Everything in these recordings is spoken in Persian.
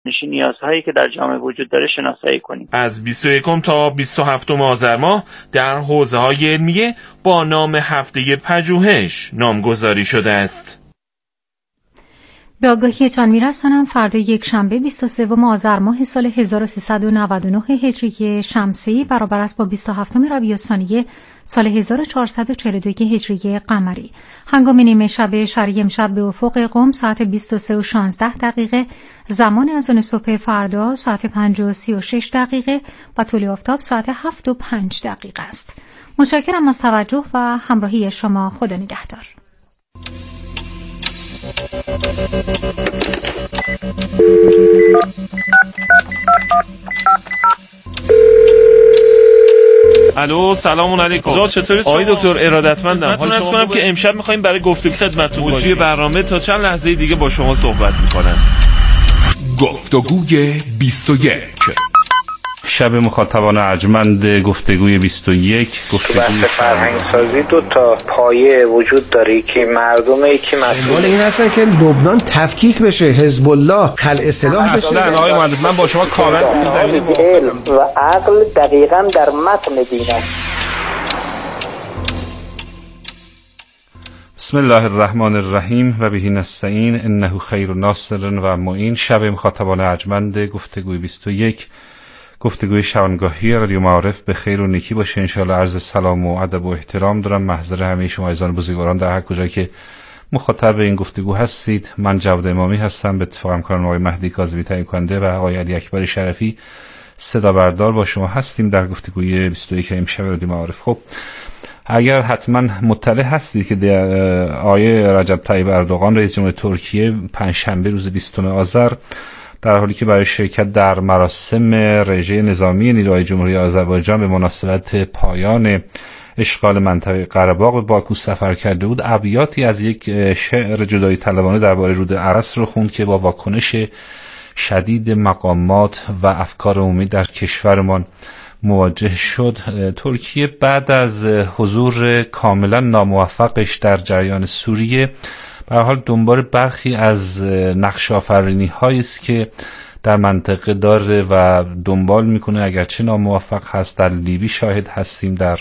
نیازهایی که در جامعه وجود داره شناسایی کنیم. از 21 تا 27 آذر ماه در حوزه‌های علمیه با نام هفته پژوهش نامگذاری شده است. به آگاهیتان می‌رسانم فردا یکشنبه 23 آذر ماه سال 1399 هجری شمسی برابر است با 27 ربیع الثانی سال 1442 هجری قمری. هنگام نیمه شب شرعی امشب به افق قم ساعت 23:16 زمان اذان صبح فردا ساعت 5:36 و طلوع آفتاب ساعت 7:05 است. متشکرم از توجه و همراهی شما. خدا نگهدار. الو، سلام علیکم. چطورید شما؟ آقای دکتر ارادتمندم. حال شما کنم که امشب می‌خوایم برای گفتگو خدمتتون باشیم. موضوع برنامه تا چند لحظه دیگه با شما صحبت می‌کنم. گفتگوی 21 شب مخاطبان ارجمند گفتگوی 21 گفتگوی فرهنگسازی دو تا پایه وجود داره که مردمه که مسئول این هستن که لبنان تفکیک بشه، حزب الله خلع سلاح بشه. نه آقای مهندس، من با شما کاملا علم و عقل دقیقاً در متن دینه. بسم الله الرحمن الرحیم و بهی نستعین انه خیر ناصر و معین. شب مخاطبان ارجمند گفتگوی 21 گفتگوی شبانگاهی رادیو معارف به خیر و نیکی باشه. انشاءالله عرض سلام و ادب و احترام دارم محضر همه شما عزیزان بزرگواران در هر کجایی که مخاطب این گفتگو هستید. من جواد امامی هستم، به اتفاق همکارم آقای مهدی کاظمی تعیین کننده و آقای علی اکبر شرفی صدا بردار با شما هستیم در گفتگوی 21 امشب رادیو معارف. خب اگر حتما مطلع هستید که آقای رجب طیب اردوغان رئیس جمهوری ترکیه پنجشنبه روز 20 آذر در حالی که برای شرکت در مراسم رژه نظامی نیروهای جمهوری آذربایجان به مناسبت پایان اشغال منطقه قره باغ به باکو سفر کرده بود، ابیاتی از یک شعر جدایی طلبانه درباره رود ارس رو خوند که با واکنش شدید مقامات و افکار عمومی در کشورمان مواجه شد. ترکیه بعد از حضور کاملا ناموفقش در جریان سوریه به هر حال دنبال برخی از نقش آفرینی هایی است که در منطقه داره و دنبال میکنه. اگرچه ناموفق هست، در لیبی شاهد هستیم، در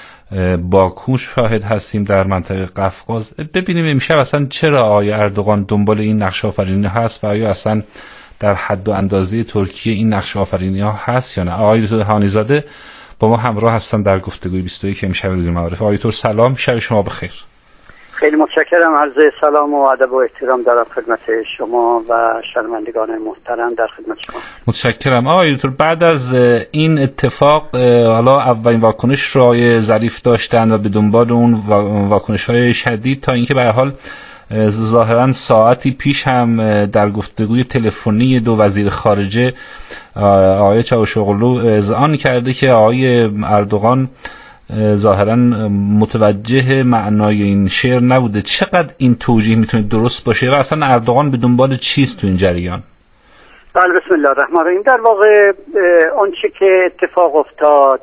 باکو شاهد هستیم، در منطقه قفقاز. ببینیم امشب اصلا چرا آقای اردوغان دنبال این نقش آفرینی هست و آیا اصلا در حد و اندازه ترکیه این نقش آفرینی ها هست یا نه. آقای دکتر هانیزاده با ما همراه هستن در گفتگوی 21 امشب رادیو معارف. آقای دکتر سلام، شب شما بخیر. خیلی متشکرم. عرض سلام و ادب و احترام دارم خدمت شما و شنوندگان محترم در خدمت شما. متشکرم. آقای دکتر، بعد از این اتفاق حالا اولین واکنش را آقای ظریف داشتن و به دنبال اون واکنش‌های شدید تا اینکه به هر حال ظاهرا ساعتی پیش هم در گفتگوی تلفنی دو وزیر خارجه آقای چاوشوغلو اذعان کرده که آقای اردوغان ظاهرا متوجه معنای این شعر نبوده. چقدر این توجیه میتونه درست باشه و اصلا اردوغان به دنبال چیست تو این جریان؟ بله، بسم الله الرحمن الرحیم. در واقع آنچه که اتفاق افتاد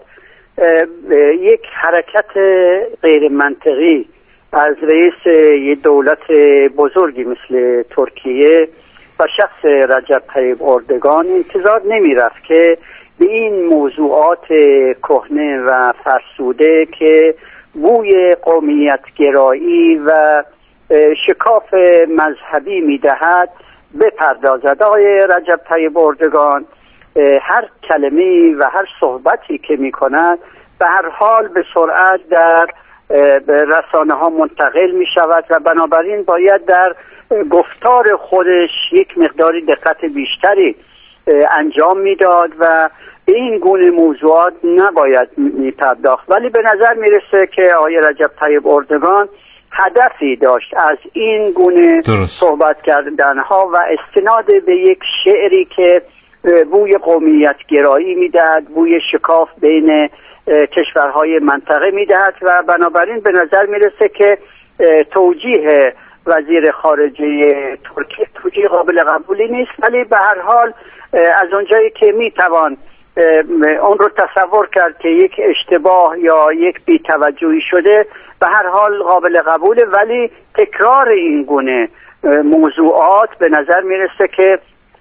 یک حرکت غیر منطقی از رئیس یک دولت بزرگی مثل ترکیه و شخص رجب طیب اردوغان انتظار نمی رفت که به این موضوعات کهنه و فرسوده که بوی قومیت گرایی و شکاف مذهبی می دهد بپردازد. آقای رجب طیب اردوغان هر کلمه‌ای و هر صحبتی که می کند به هر حال به سرعت در رسانه ها منتقل می شود و بنابراین باید در گفتار خودش یک مقداری دقت بیشتری انجام میداد و به این گونه موضوعات نباید می پرداخت. ولی به نظر می رسه که آقای رجب طیب اردوغان هدفی داشت از این گونه صحبت کردن ها و استناد به یک شعری که بوی قومیت گرایی می دهد، بوی شکاف بین کشورهای منطقه می دهد و بنابراین به نظر می رسه که توجیه وزیر خارجه ترکیه توجیه قابل قبولی نیست. ولی به هر حال از اونجایی که می توان اون رو تصور کرد که یک اشتباه یا یک بی‌توجهی شده، به هر حال قابل قبوله. ولی تکرار این گونه موضوعات به نظر می رسه که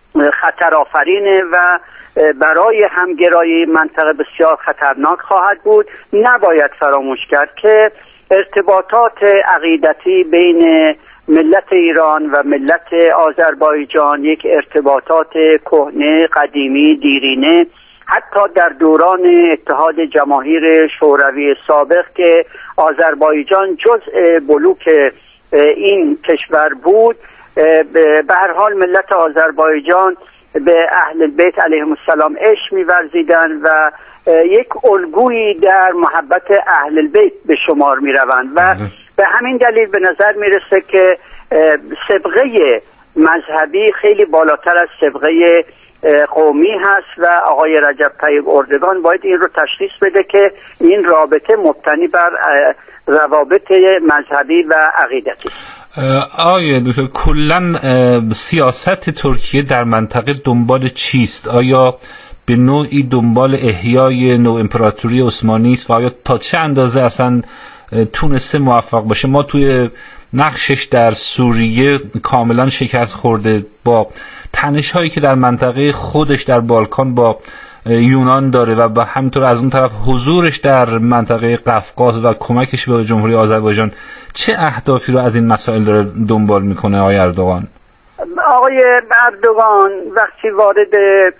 خطرآفرینه و برای همگرایی منطقه بسیار خطرناک خواهد بود. نباید فراموش کرد که ارتباطات عقیدتی بین ملت ایران و ملت آذربایجان یک ارتباطات کهنه، قدیمی، دیرینه، حتی در دوران اتحاد جماهیر شوروی سابق که آذربایجان جزء بلوک این کشور بود، به هر حال ملت آذربایجان به اهل بیت علیهم السلام عشق می‌ورزیدند و یک الگویی در محبت اهل بیت به شمار می‌روند و به همین دلیل به نظر میرسه که سابقه مذهبی خیلی بالاتر از سابقه قومی هست و آقای رجب طیب اردوغان باید این رو تشخیص بده که این رابطه مبتنی بر روابط مذهبی و عقیدتی. آیا دکتر کلاً سیاست ترکیه در منطقه دنبال چیست؟ آیا به نوعی دنبال احیای نوع امپراتوری عثمانی است و آیا تا چه اندازه اصلا تونسته موفق باشه؟ ما توی نقشش در سوریه کاملا شکست خورده با تنش هایی که در منطقه خودش در بالکان با یونان داره و با همینطور از اون طرف حضورش در منطقه قفقاز و کمکش به جمهوری آذربایجان. چه اهدافی رو از این مسائل داره دنبال میکنه آقای اردوغان؟ آقای اردوغان وقتی وارد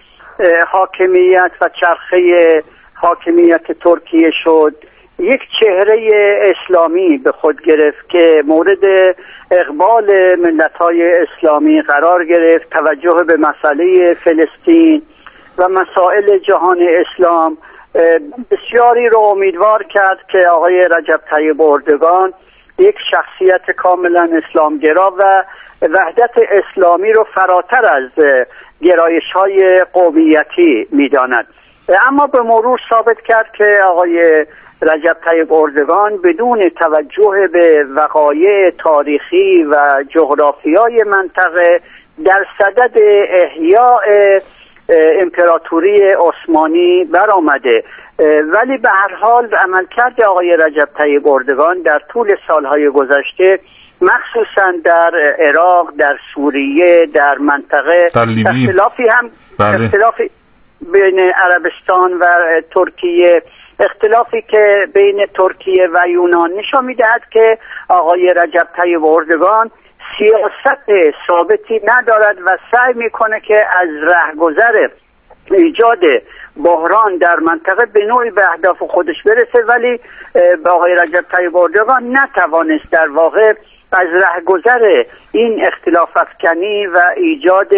حاکمیت و چرخه حاکمیت ترکیه شد، یک چهره اسلامی به خود گرفت که مورد اقبال ملت‌های اسلامی قرار گرفت. توجه به مسئله فلسطین و مسائل جهان اسلام بسیاری رو امیدوار کرد که آقای رجب طیب اردوغان یک شخصیت کاملا اسلامگرا و وحدت اسلامی رو فراتر از گرایش‌های قومیتی می‌داند. اما به مرور ثابت کرد که آقای رجب طیب اردوغان بدون توجه به وقایع تاریخی و جغرافیای منطقه در صدد احیاء امپراتوری عثمانی برآمده، ولی به هر حال عملکرد آقای رجب طیب اردوغان در طول سالهای گذشته مخصوصا در عراق، در سوریه، در منطقه اختلافی بین عربستان و ترکیه، اختلافی که بین ترکیه و یونان نشان می‌دهد که آقای رجب طیب اردوغان سیاست ثابتی ندارد و سعی میکنه که از رهگذر ایجاد بحران در منطقه به نوعی به اهداف خودش برسه، ولی آقای رجب طیب اردوغان نتوانست در واقع از رهگذر این اختلاف افکنی و ایجاد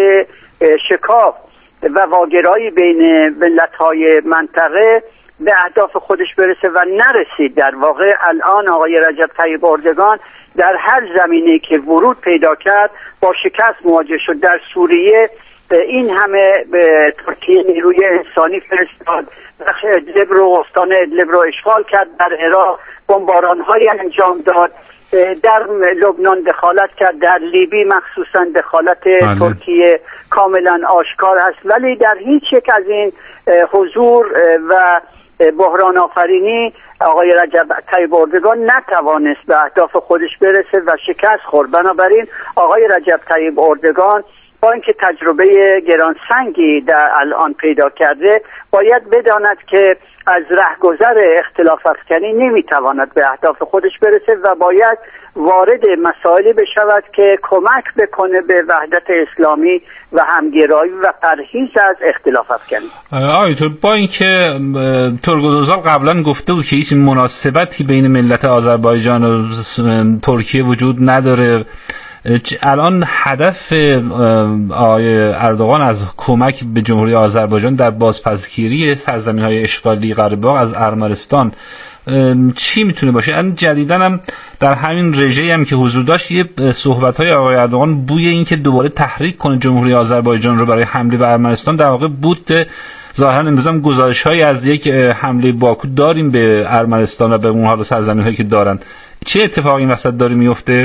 شکاف و واگرایی بین ملت‌های منطقه به اهداف خودش برسه و نرسید. در واقع الان آقای رجب طیب اردوغان در هر زمینه‌ای که ورود پیدا کرد با شکست مواجه شد. در سوریه این همه به ترکیه نیروی انسانی فرستاد، بخش ادلب رو، استان ادلب رو اشغال کرد، در عراق بمباران‌هایی انجام داد، در لبنان دخالت کرد، در لیبی مخصوصا دخالت ترکیه کاملا آشکار است، ولی در هیچ یک از این حضور و بحران آفرینی آقای رجب طیب اردوغان نتوانست به اهداف خودش برسه و شکست خورد. بنابراین آقای رجب طیب اردوغان با اینکه تجربه گرانسنگی در الان پیدا کرده باید بداند که از رهگذر اختلاف افکنی نمیتواند به اهداف خودش برسه و باید وارد مسائلی بشود که کمک بکنه به وحدت اسلامی و همگرایی و پرهیز از اختلاف افکنی. آیتور با اینکه ترگودوزال قبلا گفته بود که هیچ مناسبتی بین ملت آذربایجان و ترکیه وجود نداره، الان هدف آقای اردوغان از کمک به جمهوری آذربایجان در بازپسگیری سرزمین‌های اشغالی قره‌باغ از ارمنستان چی میتونه باشه؟ الان جدیداً هم در همین رژه‌ای هم که حضور داشت یه صحبت‌های آقای اردوغان بوی این که دوباره تحریک کنه جمهوری آذربایجان رو برای حمله به ارمنستان در واقع بود. ظاهراً امروز هم گزارش‌هایی از یک حمله باکو داریم به ارمنستان و به اونها سرزمین‌هایی که دارن. چه اتفاقی این وسط داره میفته؟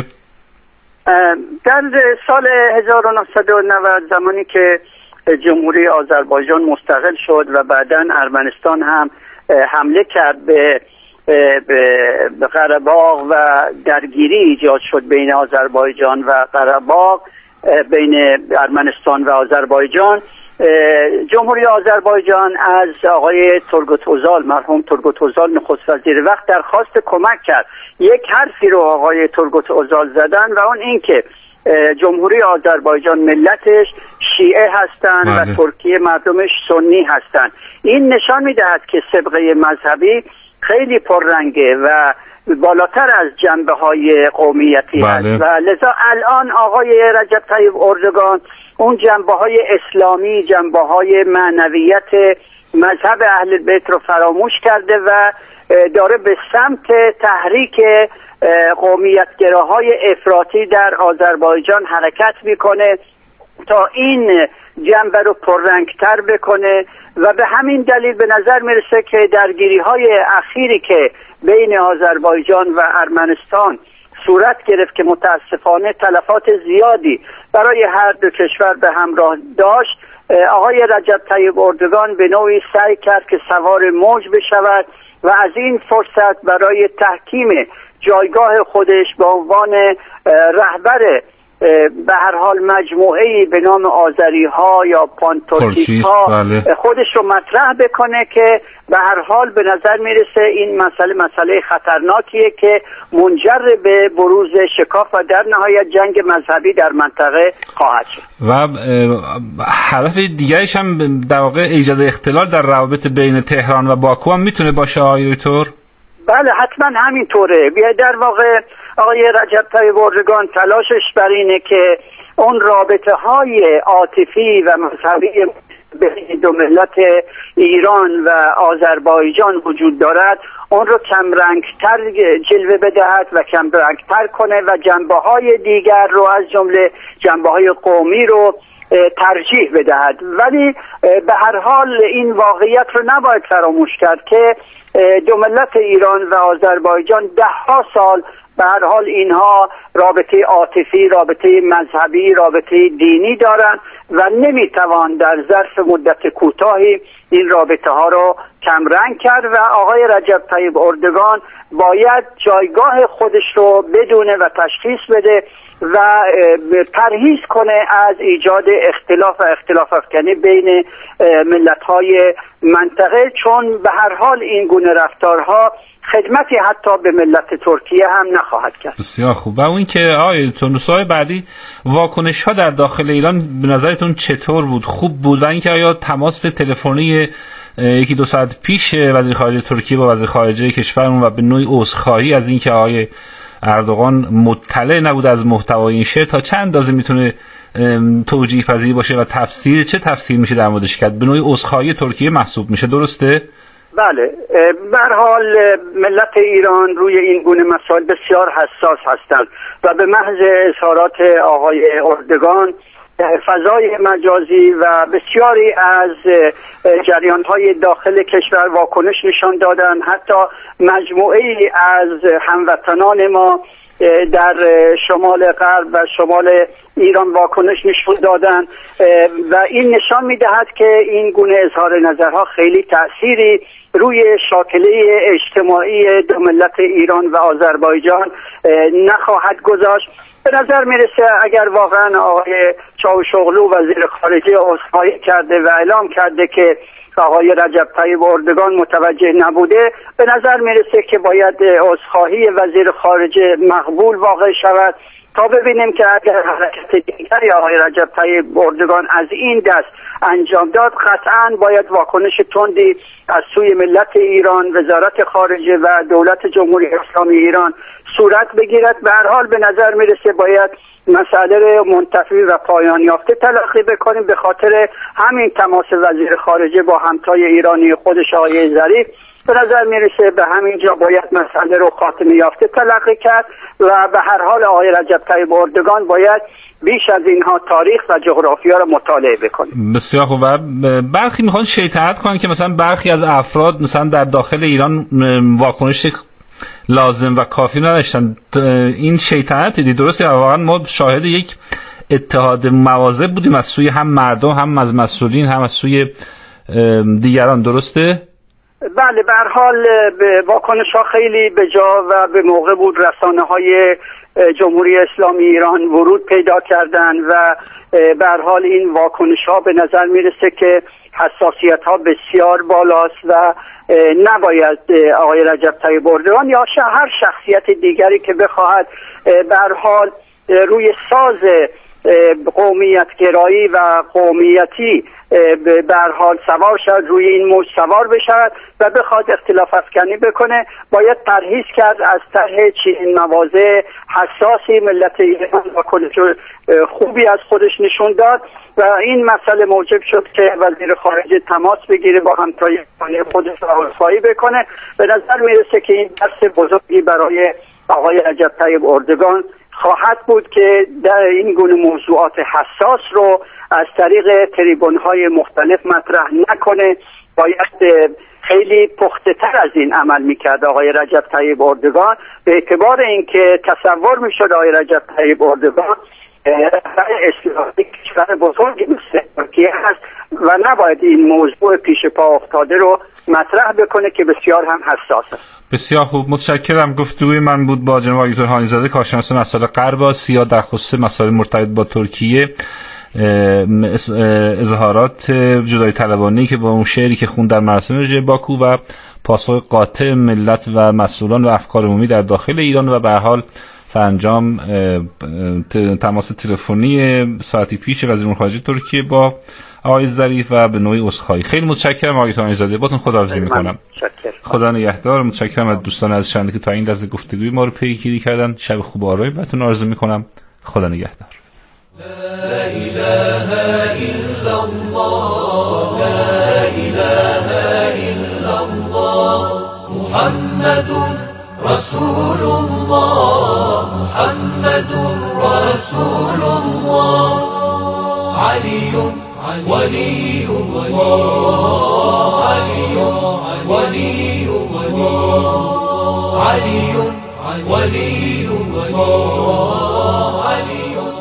در سال 1990 زمانی که جمهوری آذربایجان مستقل شد و بعداً ارمنستان هم حمله کرد به قره‌باغ و درگیری ایجاد شد بین آذربایجان و قره‌باغ، بین ارمنستان و آذربایجان. جمهوری آذربایجان از آقای تورگوت اوزال، مرحوم تورگوت اوزال نخست وزیر وقت، درخواست کمک کرد. یک حرفی رو آقای تورگوت اوزال زدن و اون این که جمهوری آذربایجان ملتش شیعه هستند و ترکیه مردمش سنی هستند. این نشان میدهد که سابقه مذهبی خیلی پررنگه و بالاتر از جنبه‌های قومیتی هست و لذا الان آقای رجب طیب اردوغان اون جنبه‌های اسلامی، جنبه‌های معنویت مذهب اهل بیت رو فراموش کرده و داره به سمت تحریک قومیتگراهای افراطی در آذربایجان حرکت میکنه تا این جنبه رو پررنگتر بکنه و به همین دلیل به نظر میرسه که درگیری‌های اخیری که بین آذربایجان و ارمنستان صورت گرفت که متاسفانه تلفات زیادی برای هر دو کشور به همراه داشت، آقای رجب طیب اردوغان به نوعی سعی کرد که سوار موج بشود و از این فرصت برای تحکیم جایگاه خودش به عنوان رهبر به هر حال مجموعه‌ای به نام آذری‌ها یا پانتورکیست‌ها خودش رو مطرح بکنه که به هر حال به نظر میرسه این مسئله خطرناکیه که منجر به بروز شکاف و در نهایت جنگ مذهبی در منطقه خواهد شد. و هدف دیگرش هم در واقع ایجاد اختلال در روابط بین تهران و باکو هم میتونه باشه آقای دکتر؟ بله حتما همینطوره. در واقع آقای رجب طیب اردوغان تلاشش بر اینه که اون رابطه های عاطفی و مذهبی بین دو ملت ایران و آذربایجان وجود دارد اون رو کمرنگتر جلوه بدهد و کمرنگتر کنه و جنبه های دیگر رو از جمله جنبه های قومی رو ترجیح بدهد. ولی به هر حال این واقعیت رو نباید فراموش کرد که دو ملت ایران و آذربایجان 10 سال به هر حال اینها رابطه عاطفی، رابطه مذهبی، رابطه دینی دارند و نمیتوان در ظرف مدت کوتاهی این رابطه ها رو کمرنگ کرد و آقای رجب طیب اردوغان باید جایگاه خودش رو بدونه و تشخیص بده و پرهیز کنه از ایجاد اختلاف و اختلاف افکنی بین ملت‌های منطقه، چون به هر حال این گونه رفتارها خدمتی حتی به ملت ترکیه هم نخواهد کرد. بسیار خوب. و اون که آقای تونس‌های بعدی واکنش ها در داخل ایران به نظرتون چطور بود؟ خوب بود؟ و اینکه آیا تماس تلفنی 1-2 ساعت پیش وزیر خارجه ترکیه با وزیر خارجه کشورمون و به نوعی عذرخواهی از اینکه آقای اردوغان مطلع نبود از محتوای این شعر تا چند اندازه میتونه توجیه پذیر باشه و چه تفسیر میشه در موردش کرد؟ به نوعی عذرخواهی ترکیه محسوب میشه، درسته؟ بله، به هر حال ملت ایران روی این گونه مسائل بسیار حساس هستند و به محض اظهارات آقای اردوغان فضای مجازی و بسیاری از جریان‌های داخل کشور واکنش نشان دادند. حتی مجموعه‌ای از هموطنان ما در شمال غرب و شمال ایران واکنش نشون دادند و این نشان می‌دهد که این گونه اظهار نظرها خیلی تأثیری روی شاکله اجتماعی دو ملت ایران و آذربایجان نخواهد گذاشت. به نظر میرسه اگر واقعا آقای چاوشوغلو وزیر خارجه عذرخواهی کرده و اعلام کرده که آقای رجب طیب اردوغان متوجه نبوده، به نظر میرسه که باید عذرخواهی وزیر خارجه مقبول واقع شود تا ببینیم که اگر حرکت دیگری آقای رجب طیب اردوغان از این دست انجام داد، قطعاً باید واکنش تندی از سوی ملت ایران، وزارت خارجه و دولت جمهوری اسلامی ایران صورت بگیرد. به هر حال به نظر میرسه باید مسئله رو منتفی و پایان یافته تلقی بکنیم. به خاطر همین تماس وزیر خارجه با همتای ایرانی خودش آقای ظریف به نظر میرسه به همین جا باید مسئله رو خاتمه یافته تلقی کرد و به هر حال آقای رجب طیب اردوغان باید بیش از اینها تاریخ و جغرافیا رو مطالعه بکنیم. بسیار خوب. و برخی میخوان شیطنت کنن که مثلا برخی از افراد مثلا در داخل ایران واکنش لازم و کافی نداشتن. این شیطنت دیدی درسته؟ واقعا ما شاهد یک اتحاد مواضع بودیم از سوی هم مردم، هم از مسئولین، هم از سوی دیگران، درسته؟ بله، به هر حال واکنش ها خیلی به جا و به موقع بود. رسانه های جمهوری اسلامی ایران ورود پیدا کردن و به هر حال این واکنش ها به نظر میرسه که حساسیت ها بسیار بالاست و نباید آقای رجب طیب اردوغان یا هر شخصیت دیگری که بخواهد به هر حال روی ساز قومیت گرایی و قومیتی به هر حال سوار شد، روی این موج سوار بشود و بخواد اختلاف افکنی بکنه. باید پرهیز کرد از ته چنین مواضع حساسی. ملت ایران واکنش خوبی از خودش نشون داد و این مسئله موجب شد که وزیر خارجه تماس بگیره با همتایان خودش و رسایی بکنه. به نظر میرسه که این درس بزرگی برای آقای رجب طیب اردوغان خواهد بود که در این گونه موضوعات حساس رو از طریق تریبون‌های مختلف مطرح نکنه. باید خیلی پخته تر از این عمل میکرد آقای رجب طیب اردوغان، به اعتبار اینکه تصور میشد آقای رجب طیب اردوغان اسلامی کشور بزرگی مثل ترکیه هست و نباید این موضوع پیش پا افتاده رو مطرح بکنه که بسیار هم حساس است. بسیار خوب، متشکرم. گفتگوی من بود با جناب آقای دکتر هانیزاده، کارشناس مسائل غرب آسیا در خصوص مسائل مرتبط با ترکیه. اظهارات جدایی طلبانه‌ای که با اون شعری که خوند در مراسم ویژه باکو و پاسخ قاطع ملت و مسئولان و افکار عمومی در داخل ایران و به هر حال سرانجام تماس تلفنی ساعتی پیش وزیر امور خارجه ترکیه با آقای ظریف و به نوعی عذرخواهی. خیلی متشکرم آقای هانیزاده، باتون خداحافظی میکنم. خدا نگهدار. متشکرم از دوستان از شنونده که تا این لحظه گفتگوی ما رو پیگیری کردن. شب خوب و آرام براتون آرزو میکنم. خدا نگهدار. لا إله إلا الله لا إله إلا الله محمد رسول الله محمد رسول الله علي ولي الله علي ولي الله علي ولي الله علي.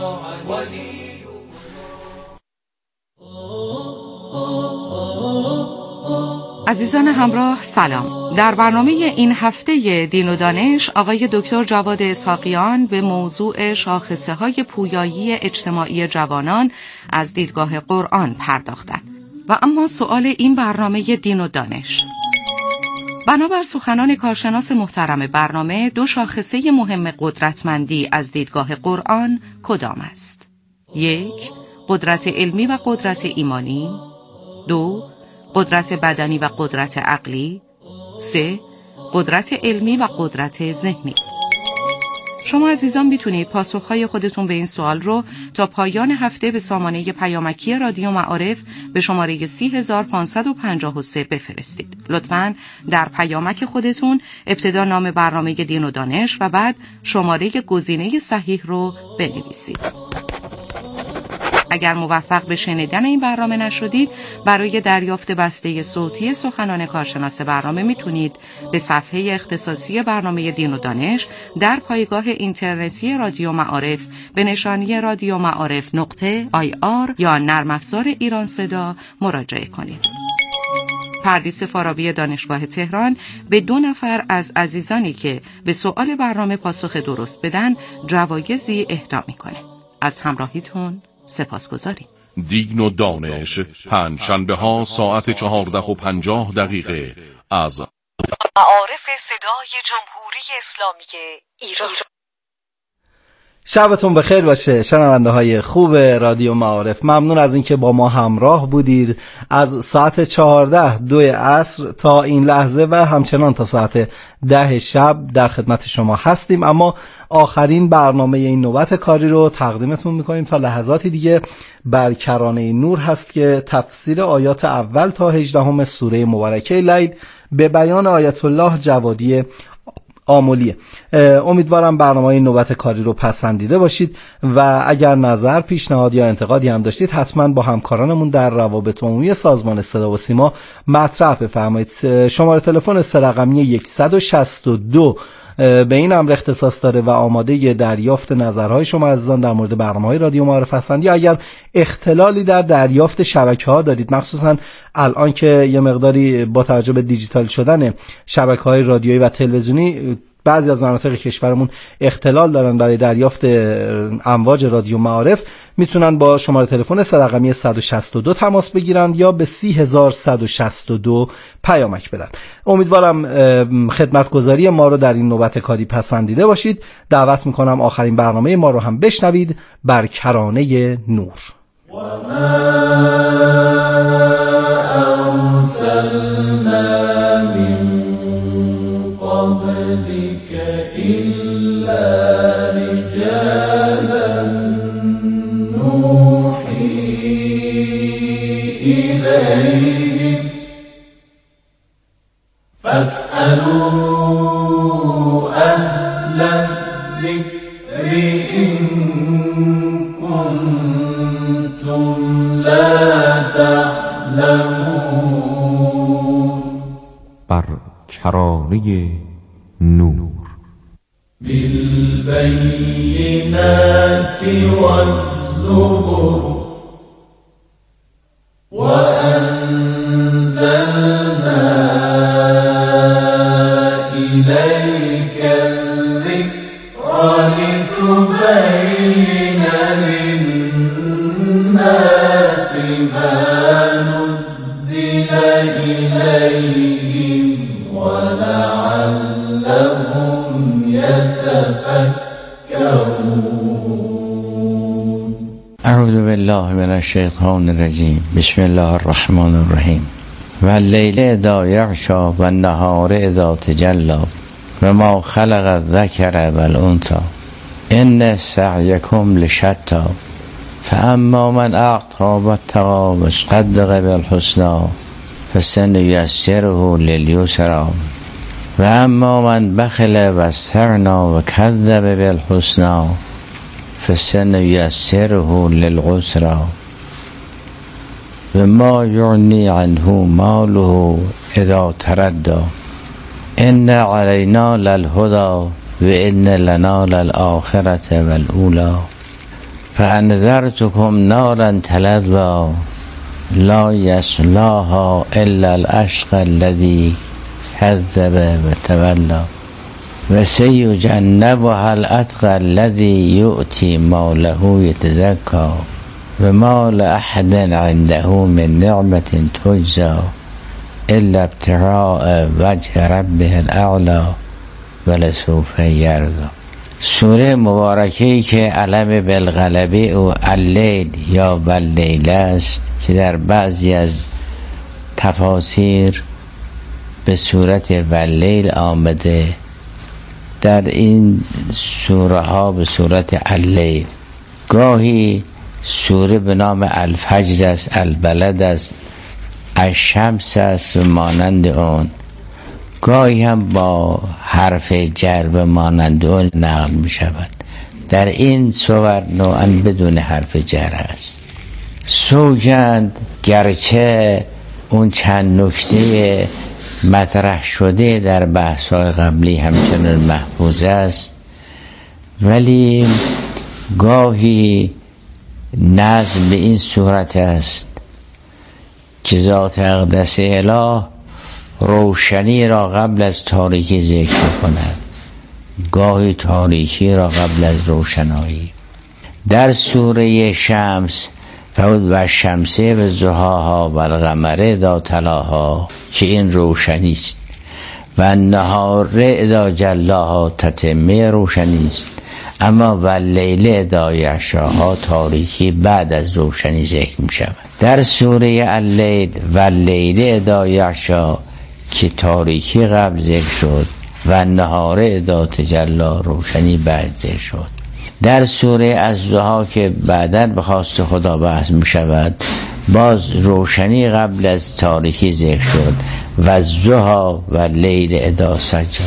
عزیزان همراه سلام. در برنامه این هفته دین و دانش آقای دکتر جواد اسحاقیان به موضوع شاخصه‌های پویایی اجتماعی جوانان از دیدگاه قرآن پرداختند. و اما سؤال این برنامه دین و دانش، بنابر سخنان کارشناس محترم برنامه، دو شاخصه مهم قدرتمندی از دیدگاه قرآن کدام است؟ 1. قدرت علمی و قدرت ایمانی. 2. قدرت بدنی و قدرت عقلی. 3. قدرت علمی و قدرت ذهنی. شما عزیزان میتونید پاسخهای خودتون به این سوال رو تا پایان هفته به سامانه پیامکی رادیو معارف به شماره 30553 بفرستید. لطفاً در پیامک خودتون ابتدا نام برنامه دین و دانش و بعد شماره گزینه صحیح رو بنویسید. اگر موفق به شنیدن این برنامه نشدید، برای دریافت بسته صوتی سخنان کارشناس برنامه میتونید به صفحه اختصاصی برنامه دین و دانش در پایگاه اینترنتی رادیو معارف به نشانی رادیو معارف .ir یا نرم افزار ایران صدا مراجعه کنید. پردیس فارابی دانشگاه تهران به 2 نفر از عزیزانی که به سؤال برنامه پاسخ درست بدن جوایزی اهدا میکنه. از همراهیتون سپاسگزاریم. دین و دانش پنجشنبه ها ساعت 14:50 از معارف صدای جمهوری اسلامی ایران. شبتون بخیر باشه شنونده های خوب رادیو معارف. ممنون از اینکه با ما همراه بودید از ساعت 14:02 عصر تا این لحظه و همچنان تا ساعت 10 شب در خدمت شما هستیم. اما آخرین برنامه این نوبت کاری رو تقدیمتون میکنیم. تا لحظاتی دیگه بر کرانه نور هست که تفسیر آیات اول تا 18 سوره مبارکه لیل به بیان آیت الله جوادی آمولیه. امیدوارم برنامه نوبت کاری رو پسندیده باشید و اگر نظر، پیشنهاد یا انتقادی هم داشتید حتما با همکارانمون در روابط عمومی سازمان صدا و سیما مطرح بفرمایید. شماره تلفن 3 رقمی 162 به این امر اختصاص داره و آماده دریافت نظرهای شما عزیزان در مورد برنامه‌های رادیو معارف هستند. یا اگر اختلالی در دریافت شبکه‌ها دارید، مخصوصا الان که یه مقداری با توجه به دیجیتال شدن شبکه‌های رادیویی و تلویزیونی بعضی از مناطق کشورمون اختلال دارن برای دریافت امواج رادیو معارف، میتونن با شماره تلفن رقمی 162 تماس بگیرن یا به 30162 پیامک بدن. امیدوارم خدمتگزاری ما رو در این نوبت کاری پسندیده باشید. دعوت میکنم آخرین برنامه ما رو هم بشنوید، بر کرانه نور. أرسلنا من قبلك إلا رجالا نوحي إليهم فاسألوا أهل الذكر إن كنتم لا تعلمون. بر کرانه نور. بالبينات والزبر وأنزلنا إليك الذكر لتبين للناس ما نزل إليهم ولعلهم يتفكرون. اعوذ بالله من الشیطان الرجیم. بسم الله الرحمن الرحیم. واللیل اذا یغشی والنهار اذا تجلی وما خلق الذکر والانثی ان سعیکم لشتی فاما من اعطی واتقی واصدق بالحسنی فسنیسره لليسرى واما من بخل واستغنی وکذب بالحسنی فسنیسره للعسرى وما یغنی عنه ماله اذا تردی ان علینا للهدی وان لنا للآخرة والأولی فانذرتكم نارا تلظی لا یصلاها الا الاشقى الذی کذب وتولی وسیجنبها الاتقى الذی یؤتی ماله یتزکی وما لأحد عنده من نعمة تجزى الا ابتغاء وجه ربه الاعلی ولسوف یرضی. سوره مبارکه‌ای که علم بالغلبه او اللیل یا واللیل است که در بعضی از تفاسیر به صورت واللیل آمده، در این سوره ها به صورت اللیل. گاهی سوره به نام الفجر است، البلد است، الشمس است و مانند اون. گاهی هم با حرف جر به مانند اون نقل می شود. در این سور نوعا بدون حرف جر است. سوگند گرچه اون چند نکته مطرح شده در بحث‌های قبلی همچنان محفوظ است، ولی گاهی نظم به این صورت است که ذات اقدس اله روشنی را قبل از تاریکی ذکر کند، گاهی تاریکی را قبل از روشنایی. در سوره شمس و شمسه و ضحاها و القمر اذا تلاها که این روشنی است، و نهار اذا جلاها تتمه روشنی است، اما واللیل اذا یغشاها تاریکی بعد از روشنی ذکر می شود. در سوره اللیل واللیل اذا یغشا که تاریکی قبل ذکر شد و نهار اذا تجلی روشنی بعد ذکر شد. در سوره الضحی که بعداً به خواست خدا بحث می شود باز روشنی قبل از تاریکی ذکر شد و الضحی و لیل اذا سجی.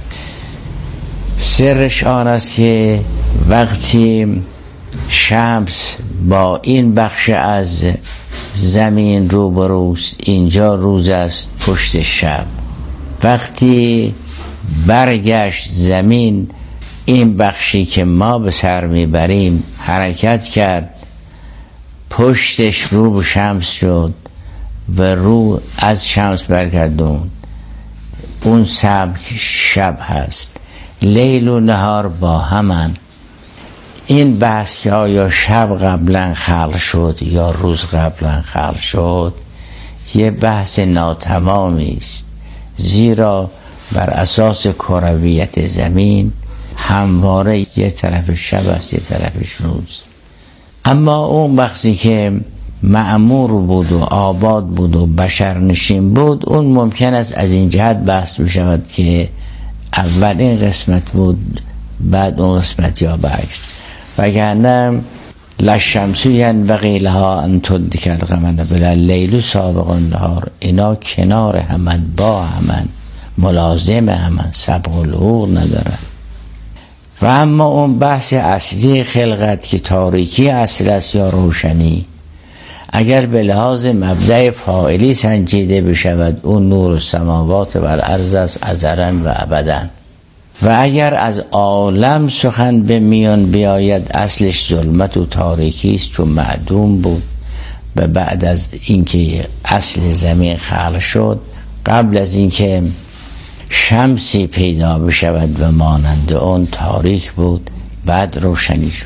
سرش آن است که وقتی شمس با این بخش از زمین روبروست، اینجا روز است پشت شب، وقتی برگشت زمین این بخشی که ما به سر میبریم حرکت کرد، پشتش رو به شمس شد و رو از شمس برگردون، اون سبک شب هست. لیل و نهار با همن. این بحث که آیا شب قبلا خلق شد یا روز قبلا خلق شد یه بحث ناتمامی است، زیرا بر اساس کرویت زمین همواره یه طرف شب است یه طرفش روز. اما اون وقتی که معمور بود و آباد بود و بشرنشین بود، اون ممکن است از این جهت بحث بشود که اول این قسمت بود بعد اون قسمت یا برعکس. وگرنه لشمسو ینبغی لها ان تدرک القمر باللیل سابق النهار، اینا کنار همن، با همن، ملازم همن، سبق العور ندارن. و اما اون بحث اصلی خلقت که تاریکی اصل است یا روشنی، اگر به لحاظ مبدأ فاعلی سنجیده بشود اون نور السماوات و الارض است ازلا و ابدا. و اگر از عالم سخن به میان بیاید اصلش ظلمت و تاریکی است چون معدوم بود و بعد از اینکه اصل زمین خلق شد، قبل از اینکه شمسی پیدا بشود و مانند اون تاریک بود، بعد روشنی شد.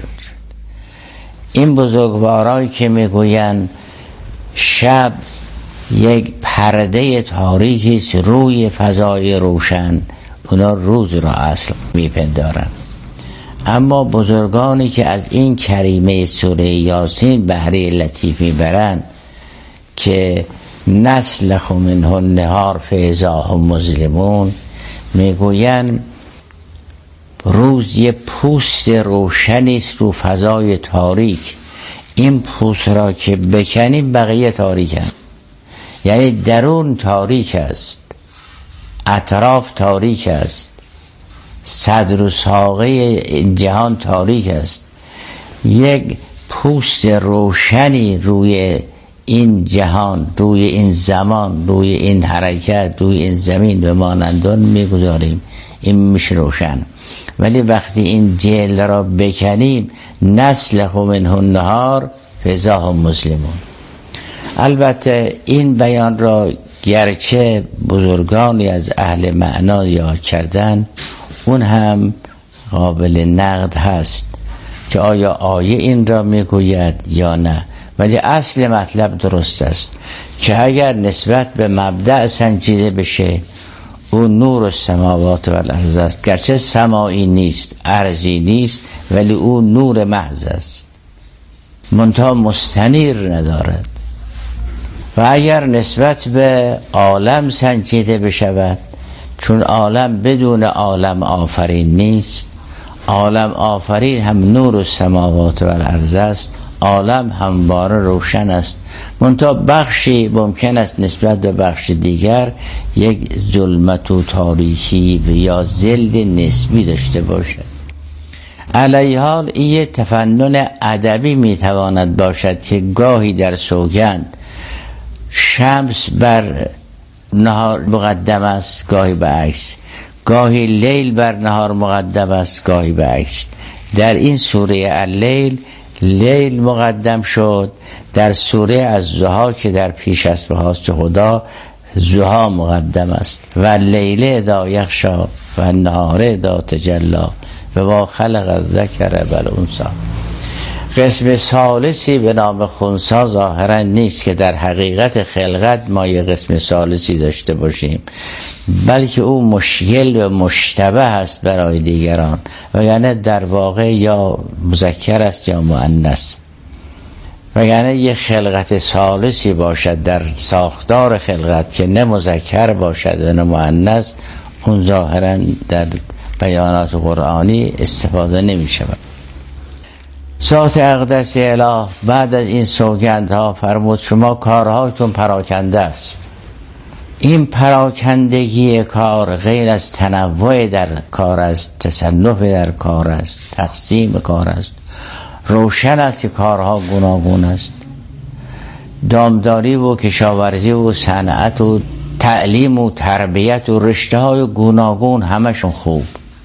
این بزرگوارایی که میگویند شب یک پرده تاریکی است روی فضای روشن، اونا روز را اصل میپندارن. اما بزرگانی که از این کریمه سوره یاسین بهره لطیف میبرن که نسلخ منه النهار فاذا هم مظلمون، میگوین روز یه پوست روشنی است رو فضای تاریک، این پوست را که بکنیم بقیه تاریکن، یعنی درون تاریک است، اطراف تاریک است، صدر و ساقه این جهان تاریک است. یک پوست روشنی روی این جهان، روی این زمان، روی این حرکت، روی این زمین به مانندان میگذاریم، این میشه روشن. ولی وقتی این جلد را بکنیم نسلخ منه النهار فاذا هم مظلمون. البته این بیان را گرچه بزرگانی از اهل معنا یاد کردن، اون هم قابل نقد هست که آیا آیه این را میگوید یا نه. ولی اصل مطلب درست است که اگر نسبت به مبدأ سنجیده بشه اون نور السماوات و الارض است، گرچه سمایی نیست، ارضی نیست، ولی اون نور محض است، منتها مستنیر ندارد. و اگر نسبت به عالم سنجیده بشود، چون عالم بدون عالم آفرین نیست، عالم آفرین هم نور السماوات و الارض است، عالم همواره روشن است، منتها بخشی ممکن است نسبت به بخش دیگر یک ظلمت و تاریکی و یا ظل نسبی داشته باشد. علیه حال این یه تفنن ادبی میتواند باشد که گاهی در سوگند شمس بر نهار مقدم است، گاهی به عکس، گاهی لیل بر نهار مقدم است، گاهی به عکس. در این سوره اللیل لیل مقدم شد، در سوره الضحی که در پیش است به خواست خدا ضحی مقدم است. و لیل اذا یغشی و النهار اذا تجلی و ما خلق الذکر والانثی. قسم ثالثی به نام خنثی ظاهرا نیست که در حقیقت خلقت ما یه قسم ثالثی داشته باشیم، بلکه او مشکل و مشتبه است برای دیگران، و یعنی در واقع یا مذکر است یا مؤنث. و یعنی یه خلقت ثالثی باشد در ساختار خلقت که نه مذکر باشد و نه مؤنث، اون ظاهرا در بیانات قرآنی استفاده نمی شود. ذات اقدس اله بعد از این سوگندها فرمود شما کارهاتون پراکنده است. این پراکندگی کار غیر از تنوع در کار است، تصنف در کار است، تقسیم کار است. روشن است که کارها گوناگون است، دامداری و کشاورزی و صنعت و تعلیم و تربیت و رشته های گوناگون همشون خوب.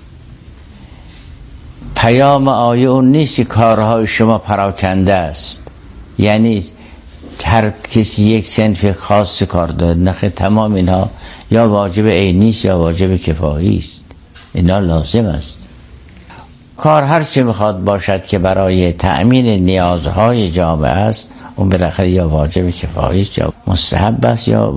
پیام آیه اون نیست که کارهای شما پراکنده است، یعنی هر کسی یک صنف خاص کار دارد. نخیر، تمام اینها یا واجب عینی است یا واجب کفایی است. اینا لازم است. کار هر چی میخواد باشد که برای تأمین نیازهای جامعه است، اون بالاخره یا واجب کفایی است یا مستحب است یا